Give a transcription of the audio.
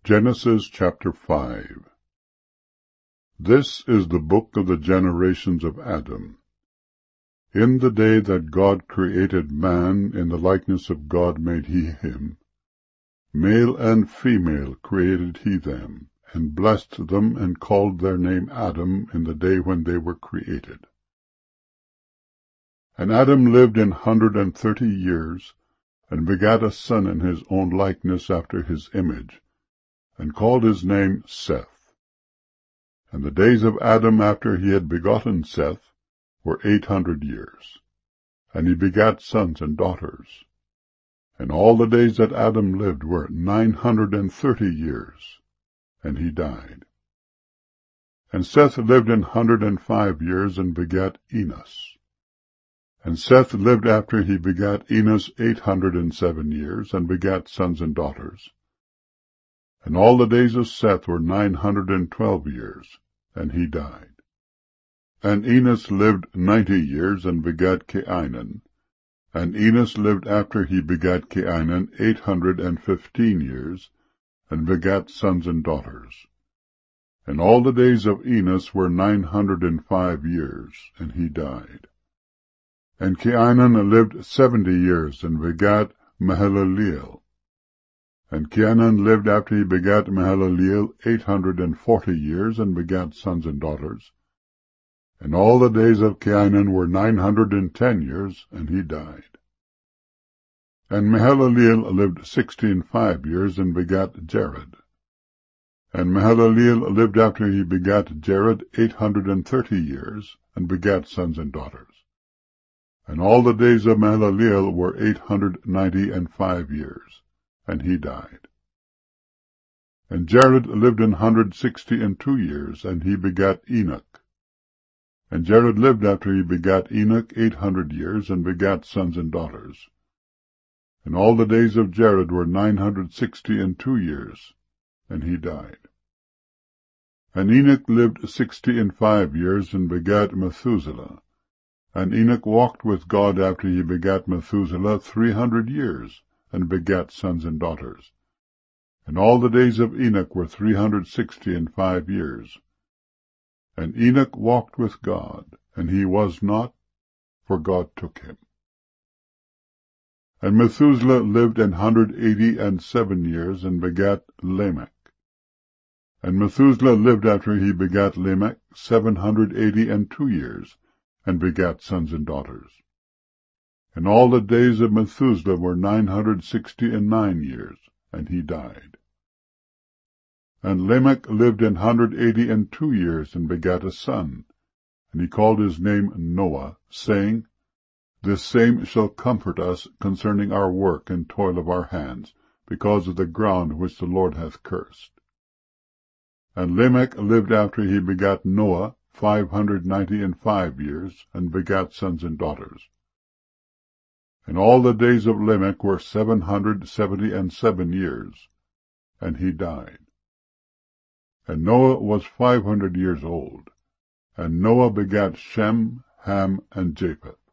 Genesis chapter 5. This is the book of the generations of Adam. In the day that God created man, in the likeness of God made he him. Male and female created he them, and blessed them, and called their name Adam in the day when they were created. And Adam lived 130 years, and begat a son in his own likeness after his image, and called his name Seth. And the days of Adam after he had begotten Seth were 800 years. And he begat sons and daughters. And all the days that Adam lived were 930 years, and he died. And Seth lived 105 years, and begat Enos. And Seth lived after he begat Enos 807 years, and begat sons and daughters. And all the days of Seth were 912 years, and he died. And Enos lived 90 years, and begat Cainan. And Enos lived after he begat Cainan 815 years, and begat sons and daughters. And all the days of Enos were 905 years, and he died. And Cainan lived 70 years, and begat Mahalaleel. And Cainan lived after he begat Mahalaleel 840 years, and begat sons and daughters. And all the days of Cainan were 910 years, and he died. And Mahalaleel lived 65 years, and begat Jared. And Mahalaleel lived after he begat Jared 830 years, and begat sons and daughters. And all the days of Mahalaleel were 895 years, and he died. And Jared lived 162 years, and he begat Enoch. And Jared lived after he begat Enoch 800 years, and begat sons and daughters. And all the days of Jared were 962 years, and he died. And Enoch lived 65 years, and begat Methuselah. And Enoch walked with God after he begat Methuselah 300 years, and begat sons and daughters. And all the days of Enoch were 365 years. And Enoch walked with God, and he was not, for God took him. And Methuselah lived 187 years, and begat Lamech. And Methuselah lived after he begat Lamech 782 years, and begat sons and daughters. And all the days of Methuselah were 969 years, and he died. And Lamech lived 182 years, and begat a son, and he called his name Noah, saying, This same shall comfort us concerning our work and toil of our hands, because of the ground which the Lord hath cursed. And Lamech lived after he begat Noah 595 years, and begat sons and daughters. And all the days of Lamech were 777 years, and he died. And Noah was 500 years old, and Noah begat Shem, Ham, and Japheth.